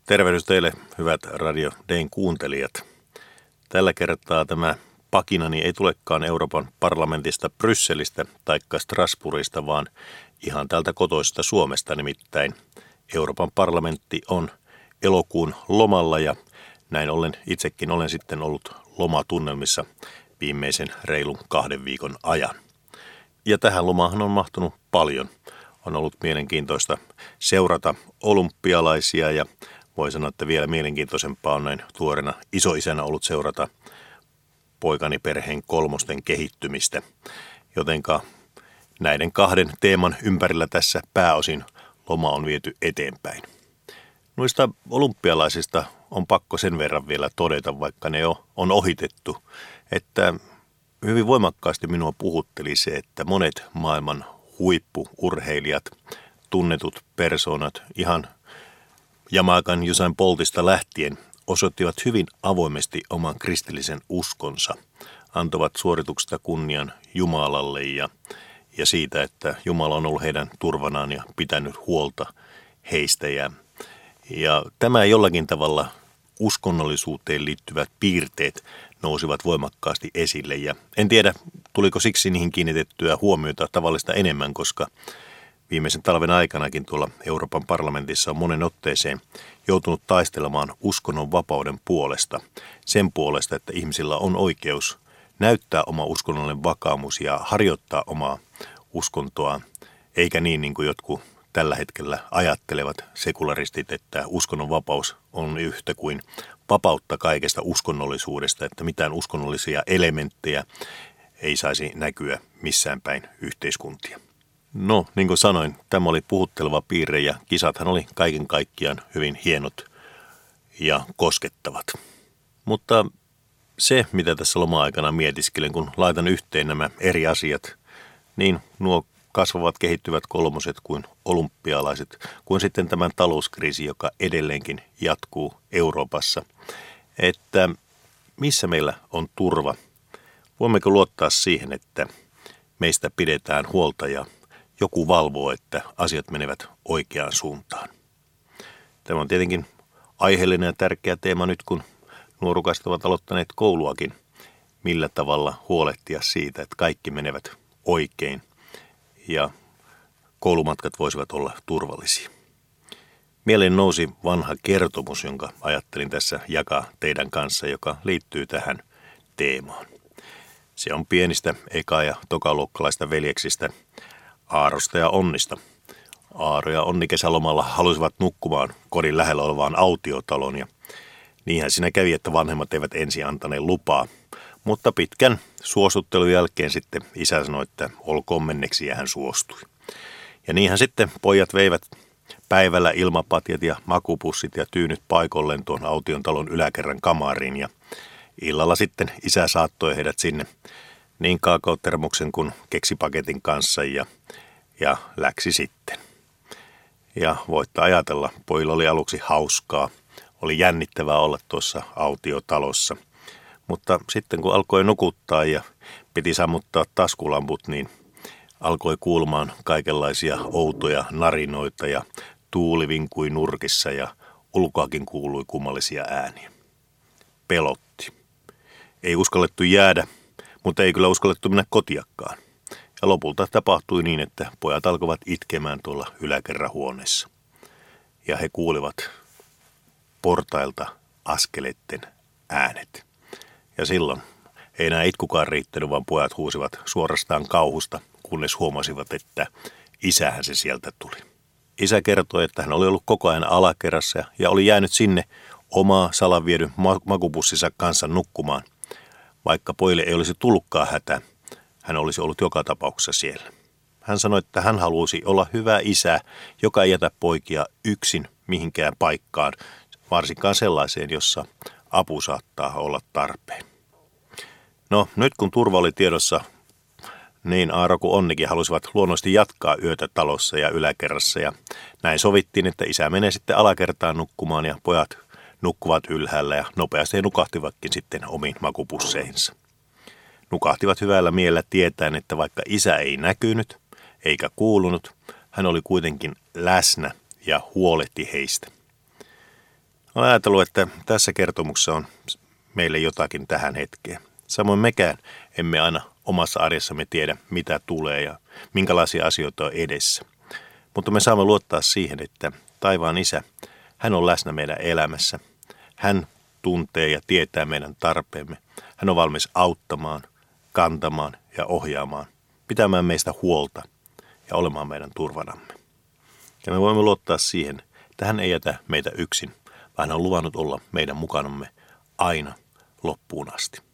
Tervehdys teille, hyvät Radio Dayn kuuntelijat. Tällä kertaa tämä pakinani ei tulekaan Euroopan parlamentista Brysselistä taikka Strasbourgista, vaan ihan täältä kotoisesta Suomesta. Nimittäin Euroopan parlamentti on elokuun lomalla ja näin ollen itsekin olen sitten ollut lomatunnelmissa viimeisen reilun 2 viikon ajan. Ja tähän lomahan on mahtunut paljon. On ollut mielenkiintoista seurata olympialaisia ja voi sanoa, että vielä mielenkiintoisempaa on näin tuoreena isoisänä ollut seurata poikani perheen 3 kehittymistä. Jotenka näiden 2 teeman ympärillä tässä pääosin loma on viety eteenpäin. Noista olympialaisista on pakko sen verran vielä todeta, vaikka ne on ohitettu, että hyvin voimakkaasti minua puhutteli se, että monet maailman huippu-urheilijat, tunnetut persoonat, ihan Jamaican Usain Boltista lähtien osoittivat hyvin avoimesti oman kristillisen uskonsa, antoivat suorituksesta kunnian Jumalalle ja siitä, että Jumala on ollut heidän turvanaan ja pitänyt huolta heistä. Ja tämä jollakin tavalla uskonnollisuuteen liittyvät piirteet nousivat voimakkaasti esille. Ja en tiedä, tuliko siksi niihin kiinnitettyä huomiota tavallista enemmän, koska viimeisen talven aikanakin tuolla Euroopan parlamentissa on monen otteeseen joutunut taistelemaan uskonnon vapauden puolesta. Sen puolesta, että ihmisillä on oikeus näyttää oma uskonnollinen vakaumus ja harjoittaa omaa uskontoaan, eikä niin kuin jotkut tällä hetkellä ajattelevat sekularistit, että uskonnon vapaus on yhtä kuin vapautta kaikesta uskonnollisuudesta, että mitään uskonnollisia elementtejä ei saisi näkyä missään päin yhteiskuntia. No, niin kuin sanoin, tämä oli puhutteleva piirre ja kisathan oli kaiken kaikkiaan hyvin hienot ja koskettavat. Mutta se, mitä tässä loma-aikana mietiskelen, kun laitan yhteen nämä eri asiat, niin nuo kasvavat kehittyvät 3 kuin olympialaiset, kuin sitten tämän talouskriisi, joka edelleenkin jatkuu Euroopassa, että missä meillä on turva? Voimmeko luottaa siihen, että meistä pidetään huolta ja joku valvoo, että asiat menevät oikeaan suuntaan? Tämä on tietenkin aiheellinen ja tärkeä teema nyt, kun nuorukaiset ovat aloittaneet kouluakin, millä tavalla huolehtia siitä, että kaikki menevät oikein ja koulumatkat voisivat olla turvallisia. Mieleen nousi vanha kertomus, jonka ajattelin tässä jakaa teidän kanssa, joka liittyy tähän teemaan. Se on pienistä eka- ja tokaluokkalaista veljeksistä Aarosta ja Onnista. Aaro ja Onni kesälomalla halusivat nukkumaan kodin lähellä olevaan autiotalon ja niinhän siinä kävi, että vanhemmat eivät ensin antaneet lupaa. Mutta pitkän suostuttelun jälkeen sitten isä sanoi, että olkoon menneksi ja hän suostui. Ja niinhän sitten pojat veivät päivällä ilmapatjat ja makupussit ja tyynyt paikolleen tuon aution talon yläkerran kamariin. Ja illalla sitten isä saattoi heidät sinne niin kaakaotermoksen kuin keksipaketin kanssa ja läksi sitten. Ja voitte ajatella, pojilla oli aluksi hauskaa, oli jännittävää olla tuossa autiotalossa. Mutta sitten kun alkoi nukuttaa ja piti sammuttaa taskulamput, niin alkoi kuulumaan kaikenlaisia outoja narinoita ja tuuli vinkui nurkissa ja ulkoakin kuului kummallisia ääniä. Pelotti. Ei uskallettu jäädä, mutta ei kyllä uskallettu mennä kotiakkaan. Ja lopulta tapahtui niin, että pojat alkoivat itkemään tuolla yläkerrahuoneessa. Ja he kuulivat portailta askeleitten äänet. Ja silloin ei enää itkukaan riittänyt, vaan pojat huusivat suorastaan kauhusta, kunnes huomasivat, että isähän se sieltä tuli. Isä kertoi, että hän oli ollut koko ajan alakerrassa ja oli jäänyt sinne omaa salaviedyn makupussinsa kanssa nukkumaan. Vaikka pojille ei olisi tullutkaan hätä, hän olisi ollut joka tapauksessa siellä. Hän sanoi, että hän halusi olla hyvä isä, joka ei jätä poikia yksin mihinkään paikkaan, varsinkaan sellaiseen, jossa apu saattaa olla tarpeen. No, nyt kun turva oli tiedossa, niin Aaro kuin Onnikin halusivat luonnollisesti jatkaa yötä talossa ja yläkerrassa. Ja näin sovittiin, että isä menee sitten alakertaan nukkumaan ja pojat nukkuvat ylhäällä ja nopeasti he nukahtivatkin sitten omiin makupusseihinsa. Nukahtivat hyvällä mielellä tietäen, että vaikka isä ei näkynyt eikä kuulunut, hän oli kuitenkin läsnä ja huolehti heistä. Olen ajatellut, että tässä kertomuksessa on meille jotakin tähän hetkeen. Samoin mekään emme aina omassa arjessamme tiedä, mitä tulee ja minkälaisia asioita on edessä. Mutta me saamme luottaa siihen, että taivaan Isä, hän on läsnä meidän elämässä. Hän tuntee ja tietää meidän tarpeemme. Hän on valmis auttamaan, kantamaan ja ohjaamaan, pitämään meistä huolta ja olemaan meidän turvanamme. Ja me voimme luottaa siihen, että hän ei jätä meitä yksin, vaan hän on luvannut olla meidän mukanamme aina loppuun asti.